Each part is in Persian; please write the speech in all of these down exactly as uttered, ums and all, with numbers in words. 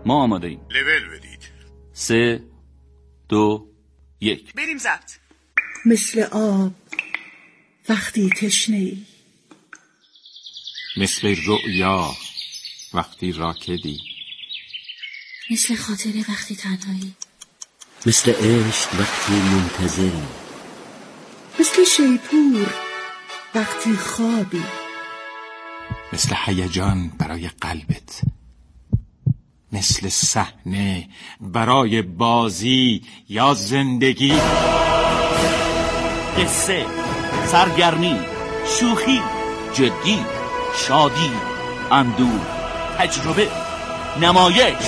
ما آماده ایم. لول بدید. سه دو یک بریم ضبط. مثل آب وقتی تشنه‌ای، مثل رؤیا وقتی راکدی، مثل خاطره وقتی تنهایی، مثل عشق وقتی منتظری، مثل شیپور وقتی خوابی، مثل هیجان برای قلبت، مثل صحنه برای بازی یا زندگی. قصه، سرگرمی، شوخی، جدی، شادی، اندوه، تجربه، نمایش.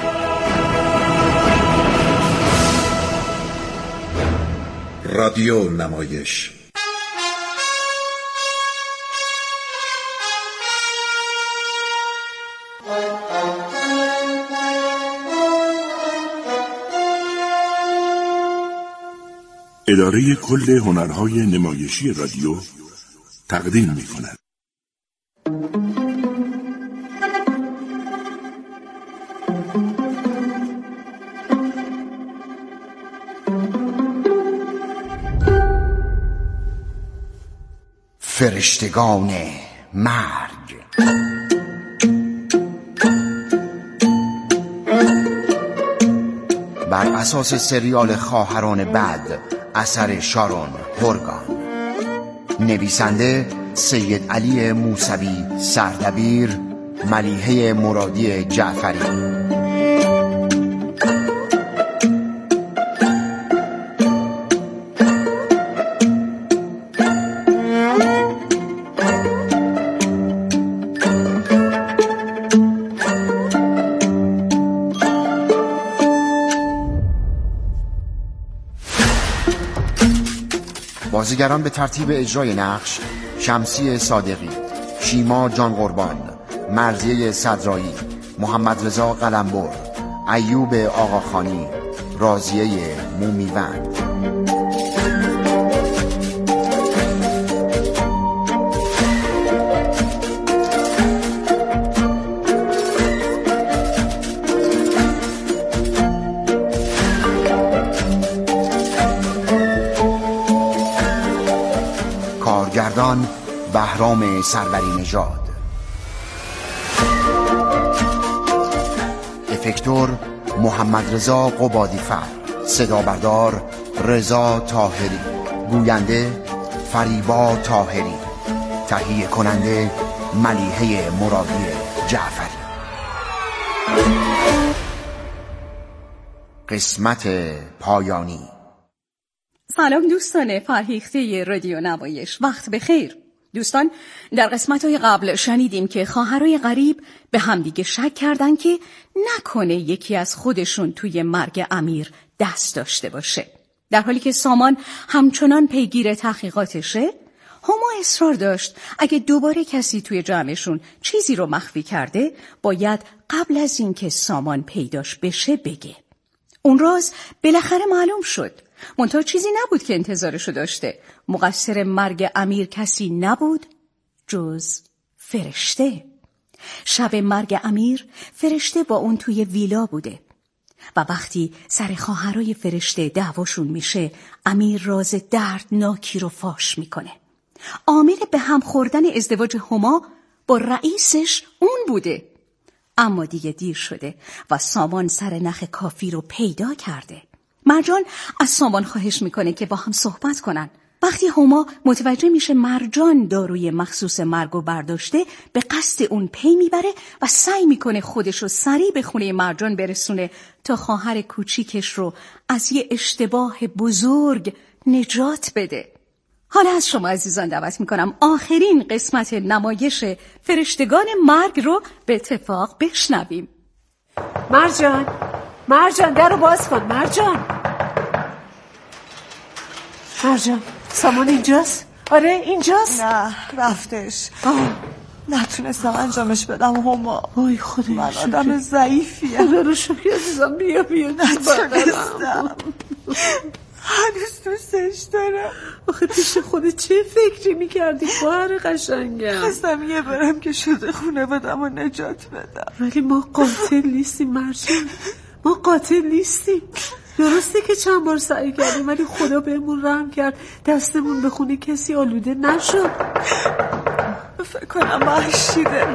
رادیو نمایش. اداره کل هنرهای نمایشی رادیو تقدیم می کند. فرشتگان مرگ. بر اساس سریال خواهران بد اثر شارون هورگان، نویسنده سید علی موسوی، سردبیر ملیحه مرادی جعفری. بازیگران به ترتیب اجرای نقش: شمسی صادقی، شیما جان قربان، مرضیه صدرایی، محمد رضا قلمبر، ایوب آقاخانی، راضیه مومیوند. کارگردان بهرام سروری نژاد. افکتور محمد رضا قبادی‌فر. صدا بردار رضا طاهری. گوینده فریبا طاهری. تهیه کننده ملیحه مرادی جعفری. قسمت پایانی. سلام دوستان فرهیخته رادیو نمایش، وقت بخیر. دوستان، در قسمت‌های قبل شنیدیم که خواهرای غریب به همدیگه شک کردن که نکنه یکی از خودشون توی مرگ امیر دست داشته باشه. در حالی که سامان همچنان پیگیر تحقیقاتشه، هما اصرار داشت اگه دوباره کسی توی جمعشون چیزی رو مخفی کرده، باید قبل از اینکه سامان پیداش بشه بگه. اون راز بالاخره معلوم شد. منتها چیزی نبود که انتظارشو داشته. مقصر مرگ امیر کسی نبود جز فرشته. شب مرگ امیر فرشته با اون توی ویلا بوده و وقتی سر خواهرای فرشته دعواشون میشه، امیر راز دردناکی رو فاش میکنه. عامل به هم خوردن ازدواج هما با رئیسش اون بوده. اما دیگه دیر شده و سامان سر نخ کافی رو پیدا کرده. مرجان از سامان خواهش میکنه که با هم صحبت کنن. وقتی هما متوجه میشه مرجان داروی مخصوص مرگو برداشته، به قصد اون پی میبره و سعی میکنه خودشو سریع به خونه مرجان برسونه تا خواهر کوچیکش رو از یه اشتباه بزرگ نجات بده. حالا از شما عزیزان دعوت میکنم آخرین قسمت نمایش فرشتگان مرگ رو به اتفاق بشنویم. مرجان، مرجان در رو باز کن. مرجان مرجان سامان اینجاست؟ آره اینجاست؟ نه رفتش. نتونستم انجامش بدم هما. وای خدا، من آدم ضعیفیه. خدا رو شکر عزیزم. بیا بیا. نتونستم. هنوز دوستش دارم. آخه پیش خودت چه فکری میکردی خواهر قشنگم؟ خواستم یه برم که شده خونه بدم و نجات بدم. ولی ما قاتل نیستیم مرجان، ما قاتل نیستیم. درسته که چند بار سعی کردیم ولی خدا بهمون رحم کرد دستمون به خونه کسی آلوده نشد. فکر کنم محشیده.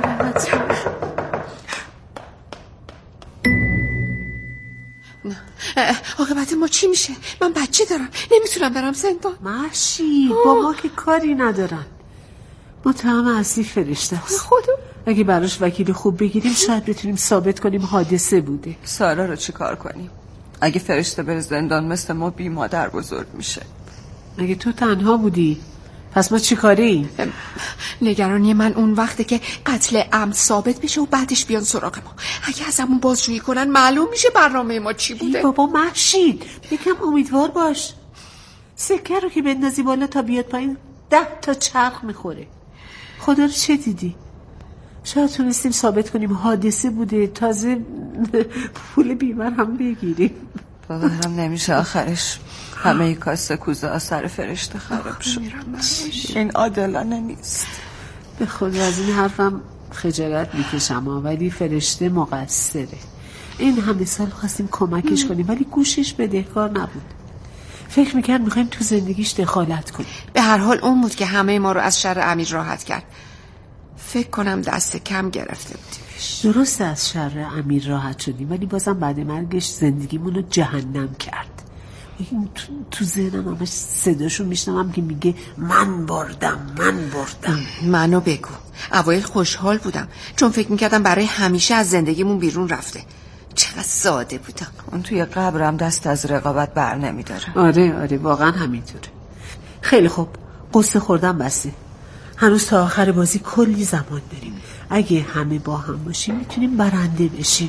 عاقبت ما چی میشه؟ من بچه دارم، نمیتونم برم زندان. محشی با ما که کاری ندارن. متهم اصلی فرشته است. خدا اگه براش وکیل خوب بگیریم شاید بتونیم ثابت کنیم حادثه بوده. سارا رو چی کار کنیم؟ اگه فرشته بره زندان مثل ما بی مادر بزرگ میشه. اگه تو تنها بودی پس ما چی کاریم؟ نگرانی من اون وقته که قتل عمد ثابت بشه و بعدش بیان سراغ ما. اگه از همون بازجویی کنن معلوم میشه برنامه ما چی بوده. بابا محشید یکم امیدوار باش. سکه رو که بندازی بالا تا بیاد پایین ده تا چرخ میخوره. خدا رو چه دیدی؟ شاید تونستیم ثابت کنیم حادثه بوده، تازه پول بیمه هم بگیریم. باورم نمیشه آخرش همه ای کاسه کوزه ها سر فرشته خراب شد. این عادلانه نیست. به خود از این حرفم خجالت میکشم ولی فرشته مقصره. این همه سال خواستیم کمکش کنیم ولی گوشش بدهکار نبود. فکر میکرد میخوایم تو زندگیش دخالت کنیم. به هر حال اون بود که همه ما رو از شر امیر راحت کرد. فکر کنم دست کم گرفته بودیمش. درست از شر امیر راحت شدیم ولی بازم بعد مرگش زندگیمونو جهنم کرد. این تو, تو ذهنم همش صداشو میشنوم که میگه من بردم من بردم. منو بگو. اوایل خوشحال بودم چون فکر میکردم برای همیشه از زندگیمون بیرون رفته. چقدر ساده بودم. اون توی قبرم دست از رقابت بر نمیداره. آره آره واقعا همینطوره. خیلی خوب قصه خوردم بسه. هنوز تا آخر بازی کلی زمان داریم. اگه همه با هم باشیم میتونیم برنده بشیم.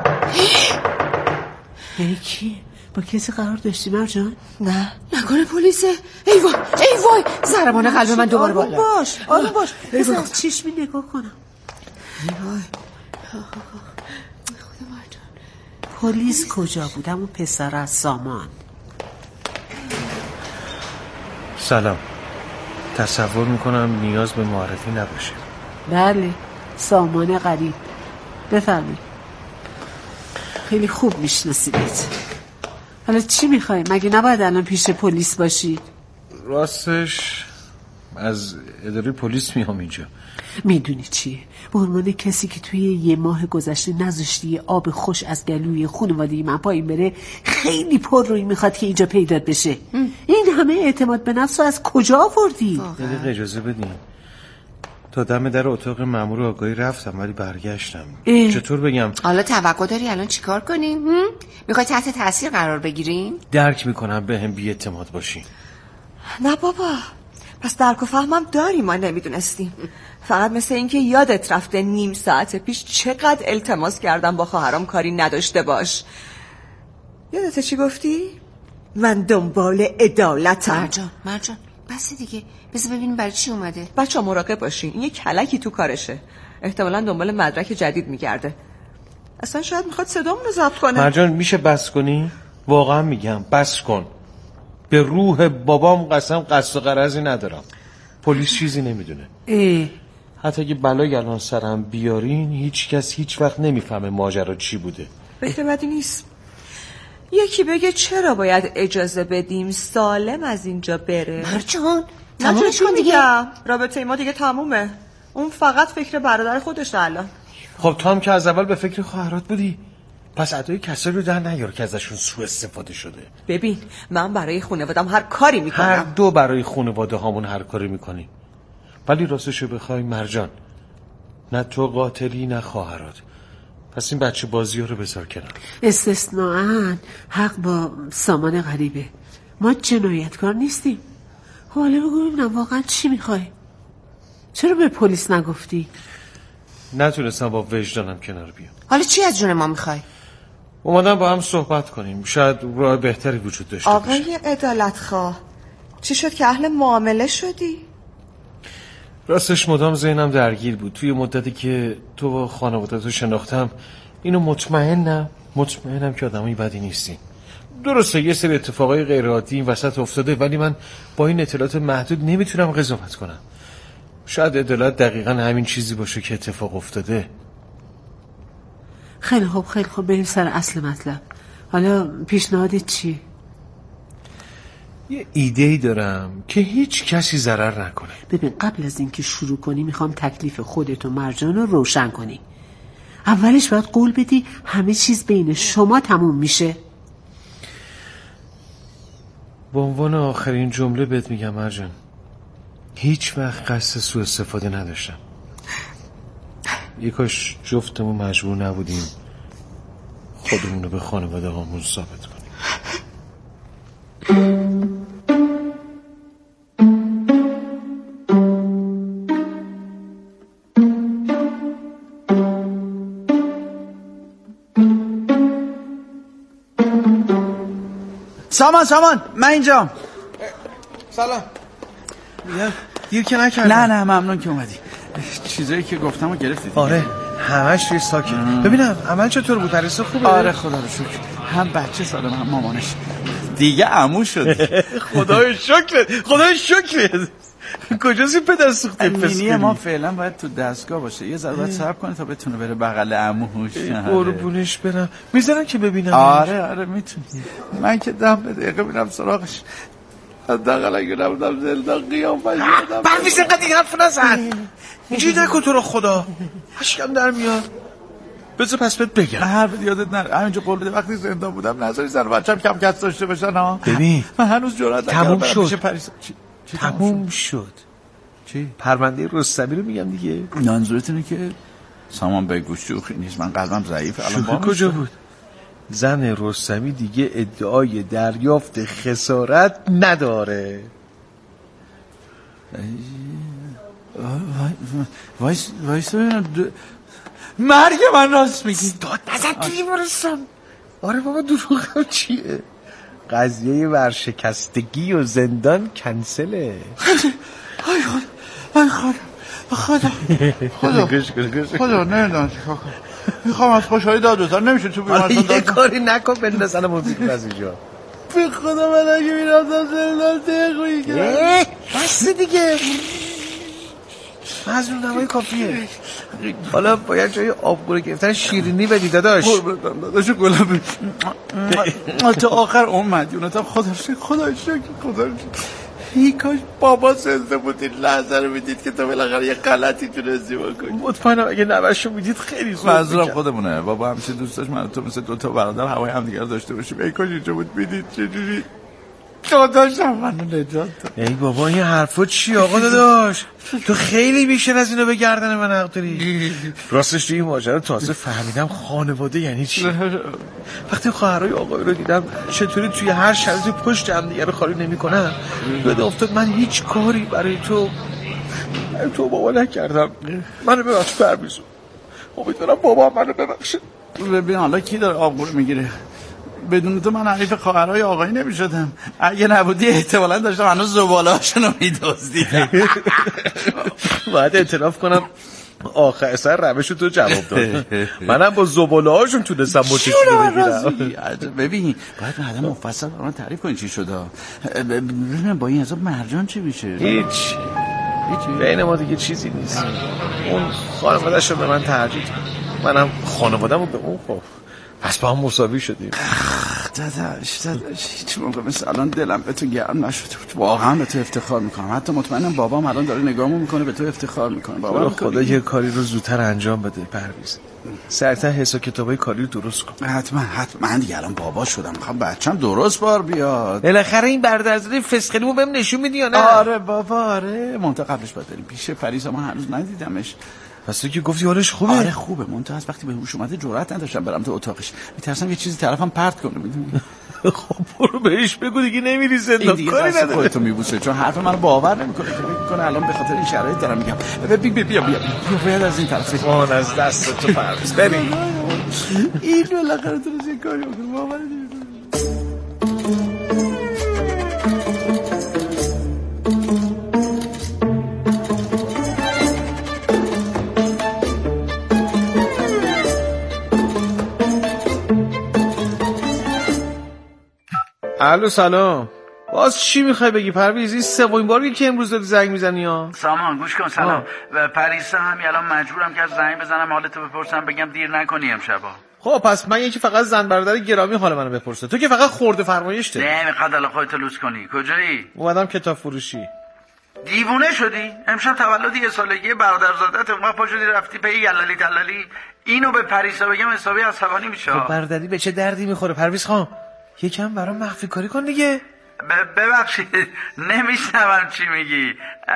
ای کی؟ با کسی قرار داشتی مرجان؟ نه نکنه پلیسه؟ ای وای ای وای ضربان قلب من دوباره بالا. باش آروم باش. بذار چشمی نگاه کنم. ای وای خدا مرجان. پلیس کجا بود؟ همون پسر از سامان. سلام. تصور میکنم نیاز به معرفی نباشه. بله سامان غریب. بفرمایید. خیلی خوب میشناسیدت. حالا چی میخوای؟ مگه نباید الان پیش پلیس باشی؟ راستش از اداره پلیس میام اینجا. میدونی چیه؟ به عنوان کسی که توی یه ماه گذشته نذاشتی آب خوش از گلوی خانواده من پایین بره خیلی پر روی میخواد که اینجا پیدا بشه. ام. این همه اعتماد به نفس رو از کجا آوردی؟ یه دقیقه اجازه بدین. تا دم در اتاق مأمور آگاهی رفتم ولی برگشتم. اه. چطور بگم؟ حالا توقع داری الان چیکار کنیم؟ میخوای تحت تاثیر قرار بگیریم؟ درک میکنم به هم بی اعتماد باشین. نه بابا پس درک و فهمم داری ما نمیدونستیم. فقط مثل اینکه یادت رفته نیم ساعت پیش چقدر التماس کردم با خواهرام کاری نداشته باش. یادت چی گفتی؟ من دنبال عدالتم. مرجان مرجان بس دیگه بذار ببینیم برای چی اومده. بچه‌ها مراقب باشین این یه کلکی تو کارشه. احتمالاً دنبال مدرک جدید میگرده. اصلا شاید میخواد صدامون رو ضبط کنه. مرجان میشه بس کنی؟ واقعا میگم بس کن. به روح بابام قسم قصد و غرضی ندارم. پلیس چیزی نمیدونه. اه. حتی اگه بلای الان سرم بیارین هیچ کس هیچ وقت نمیفهمه ماجرا چی بوده. فکر بدی نیست. یکی بگه چرا باید اجازه بدیم سالم از اینجا بره. مرجان تمومش کن دیگه. رابطه ما دیگه تمومه. اون فقط فکر برادر خودش الان. خب تو هم که از اول به فکر خواهرات بودی. پس ادای کسایی رو در نیار که ازشون سوء استفاده شده. ببین من برای خانوادم هر کاری میکنم. هر دو برای خانواده هامون هر کاری میکنیم. ولی راستشو بخوای مرجان نه تو قاتلی نه خواهرات. پس این بچه بازی ها رو بذار کنار. استثناءً حق با سامان غریبه. ما جنایتکار نیستیم. حالا بگو ببینم واقعا چی میخوای؟ چرا به پلیس نگفتی؟ نتونستم با وجدانم کنار بیام. حالا چی از جون ما میخوای؟ اومدم با هم صحبت کنیم. شاید راه بهتری وجود داشته باشه. آقای عدالت خواه چی شد که اهل معامله شدی؟ راستش مدام ذهنم درگیر بود. توی مدتی که تو و خانواده‌تو شناختم اینو مطمئنم مطمئنم که آدمای بدی نیستی. درسته یه سری اتفاقای غیر عادی این وسط افتاده، ولی من با این اطلاعات محدود نمیتونم قضاوت کنم. شاید اطلاعات دقیقاً همین چیزی باشه که اتفاق افتاده. خیلی خوب خیلی خوب بریم سر اصل مطلب. حالا پیشنهادت چیه؟ یه ایده‌ای دارم که هیچ کسی ضرر نکنه. ببین قبل از اینکه شروع کنی میخوام تکلیف خودت و مرجان رو روشن کنی. اولش باید قول بدی همه چیز بین شما تموم میشه. به عنوان آخرین جمله بهت میگم مرجان، هیچ وقت قصد سوء استفاده نداشتم. یکاش جفتمون مجبور نبودیم خودمون رو به خانواده هامون ثابت کنیم. سامان سامان من اینجام. سلام. دیر که نکردم. نه نه ممنون که اومدی. چیزایی که گفتم رو گرفتی دیگه. آره همش روی ساکت. ببینم عمل چطور بود؟ پرستو خوبه؟ آره خدا رو شکر. هم بچه سالم هم مامانش دیگه عمو شد. خدای شکرت خدای شکرت. کجاست پدر سوخته مینی ما فعلا باید تو دستگاه باشه، یه ذره باید صبر کنه تا بتونه بره بغل عموش. قربونش برم. میذارن که ببینم. آره آره میتونی. من که دم به دقیقه میرم سراغش. حداقل اگه نبودم زندان قیامت یادم. پرویز اینقدر دیگه حرف نزن. اینجوری نکن تو رو خدا. اشکم در میاد. بذار پس بهت بگم. حرف یادت نره. همینجا قول بده وقتی زندان بودم نذاری زن بچه‌م کم کس داشته باشن ها. ببین من هنوز جرئت نکردم. تموم شد. تموم شد. چی؟ پرونده رستمی رو میگم دیگه. منظورت اینه که سامان بگو شوخی نیست، من قلبم ضعیفه. الان کجا بود؟ زن رستمی دیگه ادعای دریافت خسارت نداره. وایس وایس مرگ من راست میگی. داد نزن توی برسم. آره بابا دروغم چیه؟ قضیه ورشکستگی و زندان کنسله. آی خدا آی خدا خدا خدا خدا نمیدونم چیکار کنم. میخوام از خوشحالی داد بزن. نمیشه تو بیمارستان داد یه کاری نکن بندازن موزیک از اینجا. به خدا من اگه میرفتم زندان تق میگم. بس دیگه مزرون نمای کافیه. حالا باید جای آبگوره گرفتن شیرینی بدی داداش. قربونتم داداش گلم. تا آخر اون مدیونتم. خدا شکر خدا شکر خدا شکر. ای کاش بابا زنده بود این لحظه رو میدید که تو بالاخره یه غلطی تونستی بکنی. مطمئنم اگه نوشو میدید خیلی زود. منظورم خودمونه. بابا همیشه دوست داشت من تو مثل دو تا برادر هوای هم دیگه رو داشته باشیم. ای کاش اینجا بود میدید چجوری داداشم منو نجات داد. ای بابا این حرفا چی آقا داداش؟ تو خیلی بیشتر از اینو به گردن من حق داری. راستش توی این ماجرا تازه فهمیدم خانواده یعنی چی. وقتی خواهرای آقای رو دیدم چطوری توی هر شرایطی پشت هم دیگه رو خالی نمی‌کنن، یاد افتاد من هیچ کاری برای تو برای تو بابا نکردم. منو ببخش پرویز. امیدوارم بابا منو ببخشه. ببین حالا کی داره آبگور میگیره؟ بدون تو من حریف خواهرای آقایی نمیشدم. اگه نبودی احتمالاً داشتم هنوز زباله‌هاشون رو میدزدیدم. باید اعتراف کنم آخر سر روش تو جواب داد. منم با زباله‌هاشون تونستم موچیک بگیرم. ببین باید بعدا مفصل برام تعریف کنی چی شده. ببین با این حساب مرجان چی میشه؟ هیچ بین ما دیگه چیزی نیست. اون خانواده‌شو به من ترجیح داد، منم خانواده‌مو به اون. خب پس با هم مساوی شدیم. داداش داداش هیچ موقع مثل الان دلم به تو گرم نشده بود. واقعا به تو افتخار میکنم. حتی مطمئنم بابام الان داره نگاهمو میکنه به تو افتخار میکنه. بابا خدا یه کاری رو زودتر انجام بده پرویز. سرتا حساب کتابای کاری رو درست کن. حتما حتما. من دیگه الان بابا شدم. میخوام بچه‌م درست بار بیاد. بالاخره این برادرزاده فسخلیمو بهم نشون میدی یا نه؟ آره بابا آره. منتها قبلش باید بریم پیش پریسا. من هنوز ندیدمش. پس تو که گفتی حالش خوبه؟ آره خوبه. منتها از وقتی به هوش اومده جرئت نداشتم برم تو اتاقش. میترسم یه چیزی طرفم پرت کنه میدونی. خب برو بهش بگو دیگه نمیری زندان. دیگه کاری نداره. خودتو میبوسه چون حرف منو باور نمیکنه. فکر میکنه الان به خاطر این شرایط دارم میگم. بیا بیا بیا بیا باید از این طرف وان از دست تو پرویز بریم. این بالاخره تو چه کاری بکنه باور نمیکنه. الو سلام. باز چی میخوای بگی پرویز؟ این سومین باری که امروز داری زنگ میزنی ها. سامان گوش کن. سلام. و پریسا همین الان مجبورم که از زنگ بزنم حالتو بپرسم بگم دیر نکنی امشبا. خب پس من یکی فقط زن برادر گرامی حال منو بپرسه، تو که فقط خورده فرمایش داری. نه میخواد الان خودتو لوس کنی. کجایی؟ اومدم کتاب فروشی. دیوونه شدی؟ امشب تولد یه سالگی برادرزادت، اونقدر پا شدی رفتی پی یلالی تلالی؟ اینو به پریسا بگم حسابی عصبانی میشه. خب برادری به چه دردی میخوره پرویز خان؟ یکم برام مخفی کاری کن دیگه. ببخشید نمیشنوم چی میگی.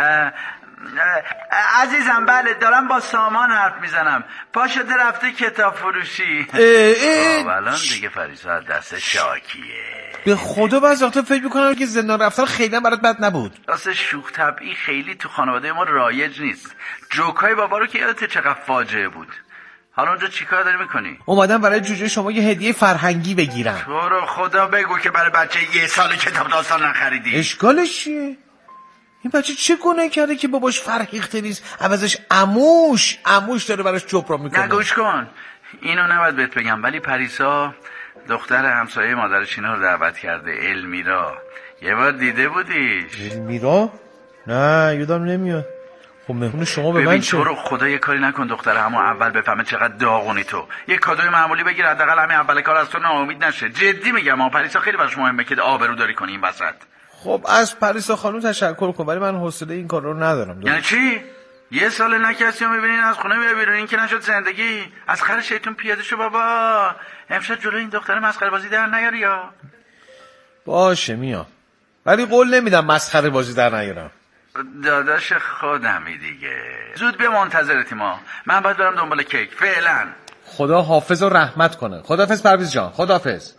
عزیزم بله دارم با سامان حرف میزنم. پا شده رفته کتاب فروشی. خب الان دیگه پریسا از دست شاکیه. به خدا بعضی وقتا فکر میکنم که زندان رفتن خیلی برات بد نبود. راست شوخ طبعی خیلی تو خانواده ما رایج نیست. جوکای بابا رو که یادت چقدر فاجعه بود. حالا اونجا چیکار داری میکنی؟ اومدم برای جوجه شما یه هدیه فرهنگی بگیرم. تو رو خدا بگو که برای بچه یه سال کتاب داستان نخریدی. اشکالش چیه؟ این بچه چه گناه کرده که باباش فرهیخته نیست، عوضش عموش عموش داره براش جبران میکنه. نگوش کن. اینو نباید بهت بگم ولی پریسا دختر همسایه مادرش اینا رو دعوت کرده. المیرا. یه بار دیده بودیش؟ المیرا؟ نه یادم نمیاد. خب مهمون شما به من چه؟ ببین تو رو خدا یه کاری نکن دختر همون اول بفهمه چقدر داغونی تو. یه کادوی معمولی بگیر حداقل همین اول کار از تو ناامید نشه. جدی میگم پریسا خیلی براش مهمه که آبرو داری کنی این وسط. خب از پریسا خانم تشکر کن ولی من حوصله این کار رو ندارم. یعنی چی؟ یه سال نکسی رو میبینین از خونه میره بیرون. این که نشد زندگی. از خر شیطون پیاده شو بابا. امشب جلوی این دختر مسخره بازی در نیاری یا؟ باشه میام ولی قول نمیدم مسخره بازی در نیارم. داداش خودمی دیگه. زود بیا منتظرتی ما. من باید برم دنبال کیک. فعلا خدا حافظ و رحمت کنه. خداحافظ پرویز جان. خداحافظ.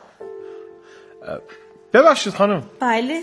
ببخشید خانم. بله.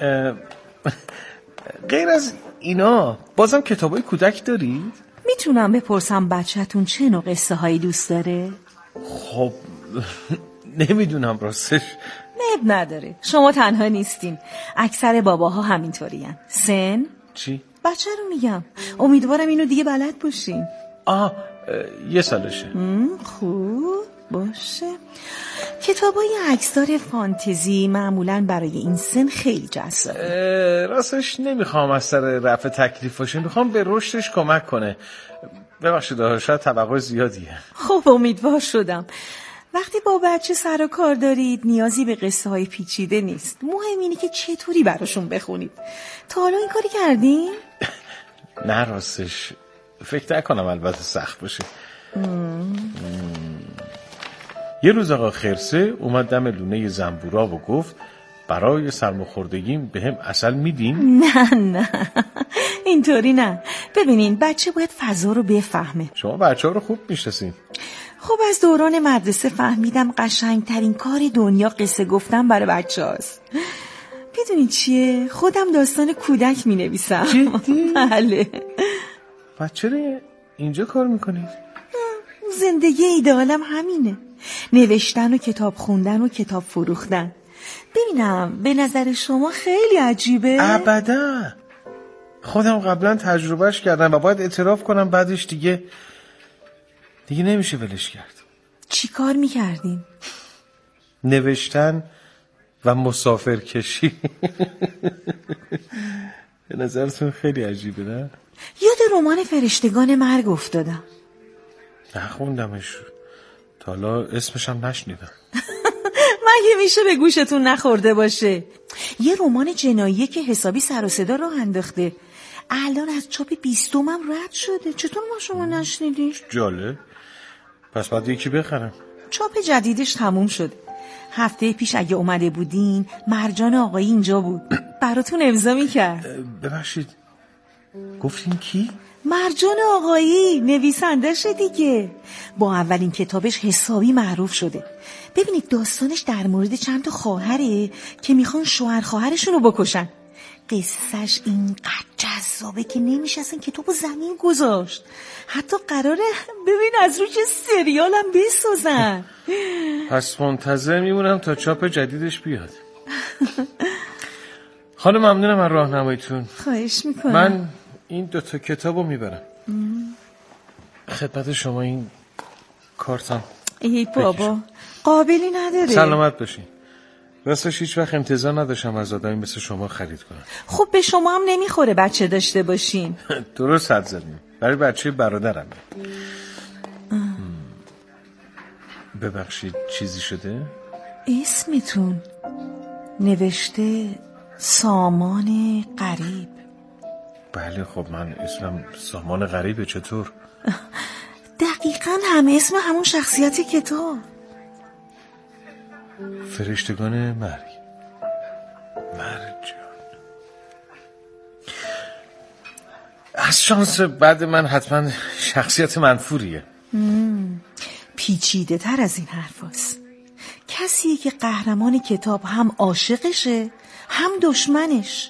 غیر از اینا بازم کتابای کودک دارید؟ میتونم بپرسم بچه‌تون چه نوع قصه هایی دوست داره؟ خب نمیدونم راستش. نب نداره. شما تنها نیستین. اکثر باباها همینطورین. سن؟ چی؟ بچه رو میگم. امیدوارم اینو دیگه بلد باشین. آه یه سالشه. خوب باشه. کتابای عکسدار فانتزی معمولاً برای این سن خیلی جذابه. راستش نمیخوام از سر رفع تکلیف باشه، میخوام به رشدش کمک کنه. ببخشید شاید توقع زیادیه. خب امیدوار شدم. وقتی با بچه سر و کار دارید نیازی به قصه های پیچیده نیست. مهم اینه که چطوری براشون بخونید. تا حالا این کاری کردین؟ نه راستش فکر نکنم البته سخت باشه. یه روز آقا خرسه اومد دم لونه زنبورا و گفت برای سرماخوردگیم به هم عسل میدین؟ نه نه اینطوری نه. ببینین بچه باید فضا رو بفهمه. شما بچه ها رو خوب میشناسین. خب از دوران مدرسه فهمیدم قشنگترین کار دنیا قصه گفتن برای بچه هاست. بدونی چیه؟ خودم داستان کودک می نویسم. جدی؟ بله. بچه رو اینجا کار میکنید؟ زندگی ایدئالم همینه. نوشتن و کتاب خوندن و کتاب فروختن. ببینم به نظر شما خیلی عجیبه؟ ابدا. خودم قبلا تجربهش کردم و باید اعتراف کنم بعدش دیگه دیگه نمیشه ولش کرد. چی کار میکردین؟ نوشتن و مسافر کشی. به نظرتون خیلی عجیبه نه؟ یاد رمان فرشتگان مرگ افتادم. نخوندمش تا حالا اسمش هم نشنیدم. مگه میشه به گوشتون نخورده باشه؟ یه رمان جناییه که حسابی سر و صدا راه انداخته. الان از چاپ بیستم هم رد شده. چطور ما شما نشنیدین؟ جالب. پس باید یکی بخرم. چاپ جدیدش تموم شده. هفته پیش اگه اومده بودین مرجان آقایی اینجا بود. براتون امضا میکرد. ببخشید گفتین کی؟ مرجان آقایی نویسندش دیگه. با اولین کتابش حسابی معروف شده. ببینید داستانش در مورد چند تا خواهره که میخوان شوهر خواهرشون رو بکشن. قصهش اینقدر جذابه که نمیشه اصلا کتابو زمین گذاشت. حتی قراره ببین از روی سریالم بسازن. پس منتظر میمونم تا چاپ جدیدش بیاد. خانم ممنونم از راهنماییتون. خواهش میکنم. من این دوتا کتابو میبرم خدمت شما. این کارتم. ای بابا قابلی نداره. سلامت باشین. راستش هیچ وقت انتظار نداشتم از آدمی مثل شما خرید کنم. خب به شما هم نمیخوره بچه داشته باشین. درست حد زدیم. برای بچه برادرم. ببخشید چیزی شده؟ اسمتون نوشته سامان غریب. بله خب من اسمم سامان غریبه. چطور؟ دقیقاً همه اسم همون شخصیت کتاب. فرشتگان مرگ. مرجان. از شانس بعد من حتما شخصیت منفوریه. پیچیده تر از این حرف هست. کسیه که قهرمان کتاب هم عاشقشه هم دشمنش.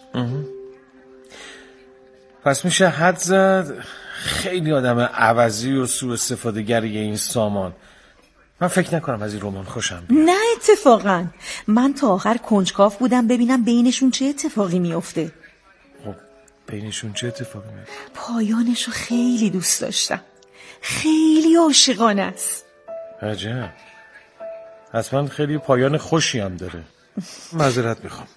پس میشه حد زد خیلی آدم عوضی و سوء استفاده گریه این سامان. من فکر نکنم از این رمان خوشم بیاد. نه اتفاقا من تا آخر کنجکاو بودم ببینم بینشون چه اتفاقی میفته. خب بینشون چه اتفاقی میفته؟ پایانشو خیلی دوست داشتم. خیلی عاشقانه است. عجب. حتما خیلی پایان خوشی هم داره. معذرت میخوام.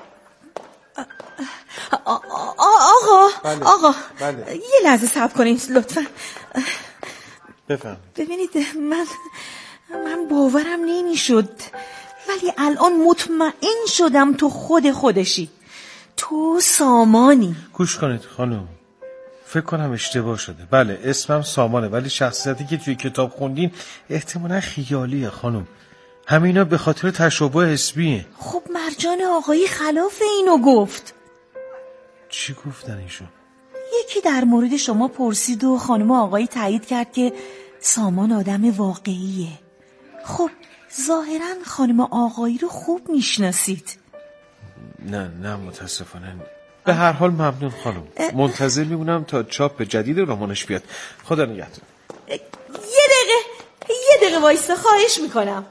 آقا بله. آقا بله. یه لحظه صبر کنین لطفا. بفهم. ببینید من من باورم نمیشد ولی الان مطمئن شدم تو خود خودشی. تو سامانی. گوش کنید خانم، فکر کنم اشتباه شده. بله اسمم سامانه ولی شخصیتی که توی کتاب خوندین احتمالا خیالیه خانم. همینا به خاطر تشابه اسمیه. خب مرجان آقایی خلاف اینو گفت. چی گفتن ایشون؟ یکی در مورد شما پرسید و خانم آقایی تایید کرد که سامان آدم واقعیه. خب ظاهرا خانم آقایی رو خوب میشناسید. نه نه متاسفانه. به هر حال ممنون خانم. منتظر میمونم تا چاپ جدید رمانش بیاد. خدا نگهدار. یه دقیقه یه دقیقه وایستا خواهش میکنم.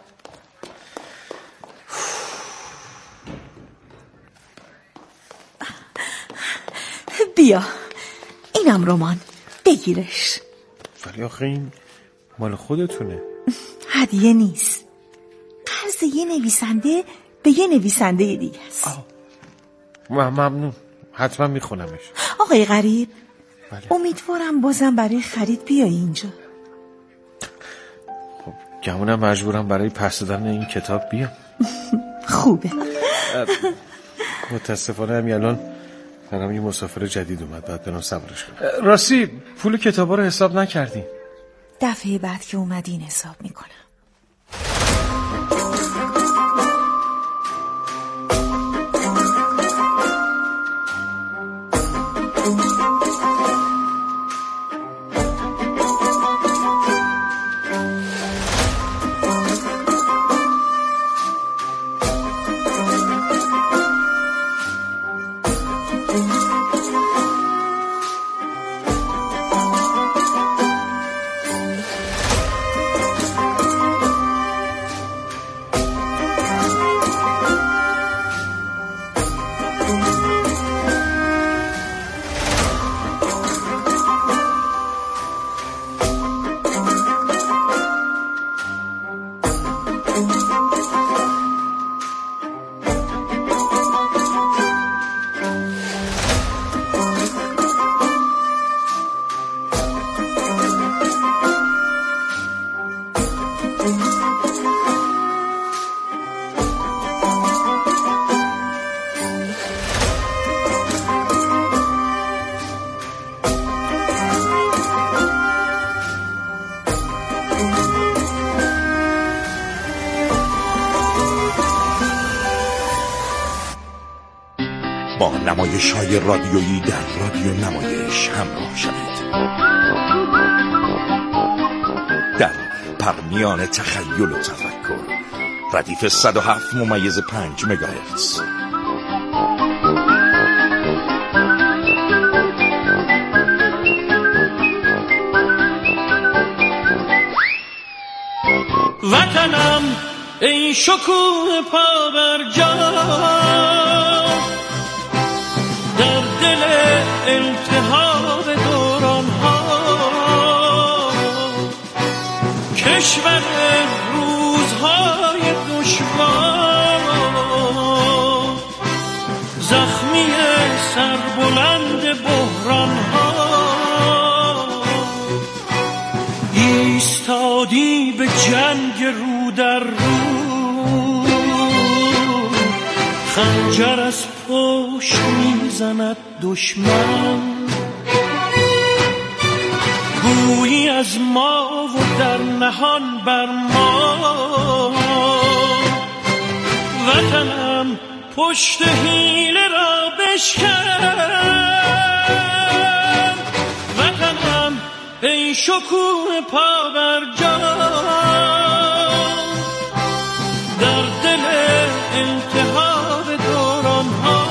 بیا اینم رمان بگیرش. ولی آخه این مال خودتونه. هدیه نیست، قرض یه نویسنده به یه نویسنده دیگه است. ممنون، حتما میخونمش. آقای غریب بله. امیدوارم بازم برای خرید بیایی اینجا. خب گمونم مجبورم برای پس دادن این کتاب بیام. خوبه. متاسفانه همین الان برام یه مسافر جدید اومد، باید برام صبرش کنم. راستی پول کتابا رو حساب نکردی؟ دفعه بعد که اومدین حساب میکنم. با نمایش‌های رادیویی در رادیو نمایش همراه شوید. در پرمیان تخیل و تفکر، ردیف صد و هفت ممیز پنج مگاهرتز. وطنم ای شکوه پا بر جا، در دل التهاب دوران ها، کشور روزهای دشوار بلند بحران ها، ایستادی به جنگ رو در رو، خنجر از پشت میزند دشمن، گویی از ما و در نهان بر ما، وطنم پشت حیله را بشکن، وطنم ای شکوه پا بر جا، در دل التهاب دوران ها.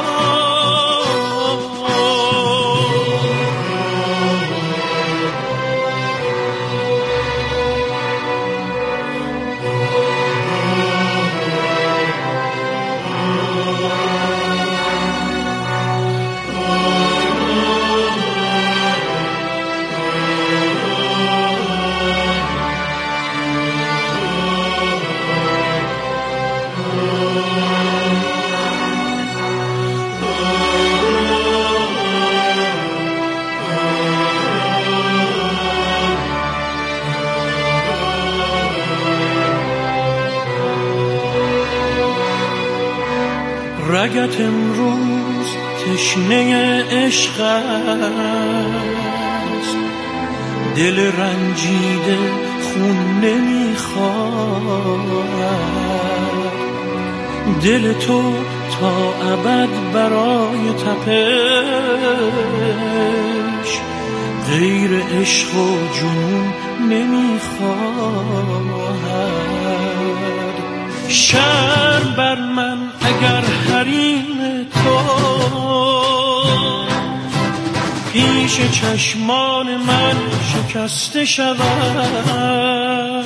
رگت امروز تشنه عشق است، دل رنجیده خون نمیخواد، دل تو تا ابد برای تپش غیر عشق و جنون نمیخواد. شرم بر من اگر حریم تو پیش چشمان من شکسته شود،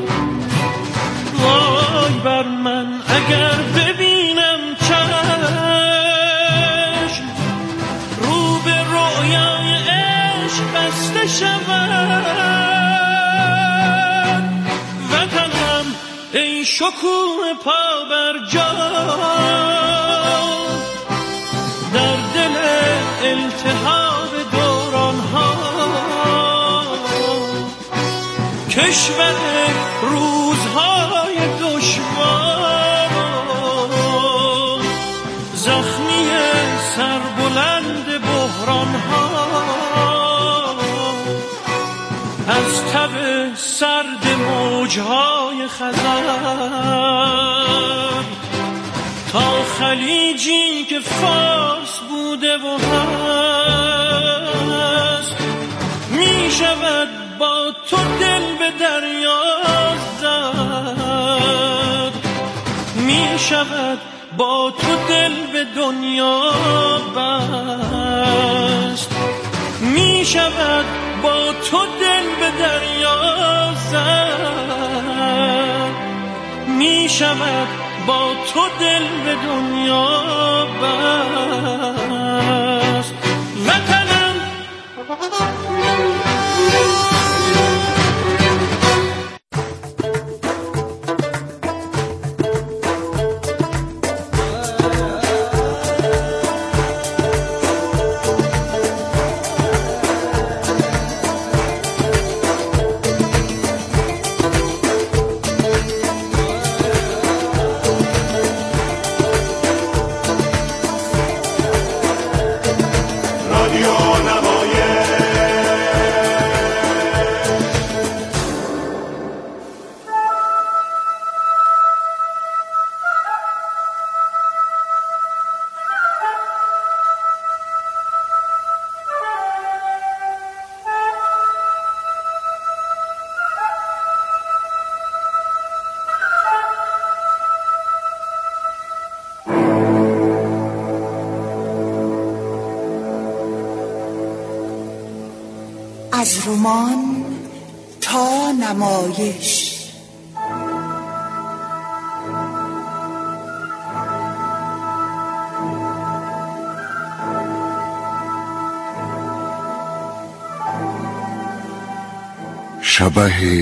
وای بر من اگر ببینم چشم رو به رویای عشق بسته شود، وطنم ای شکوه پا بر جا، در دل التهاب دوران ها، کشور روزهای دشوار، زخمی سربلند بحران ها، از تب سرد موجهای خزر تا خلیجی که فارس بوده و هست، می شود با تو دل به دریا زد، می شود با تو دل به دنیا بست، می شود با تو دل به دریا زد، می شود با تو دل به دنیا بست، وطنم از رمان تا نمایش. شبح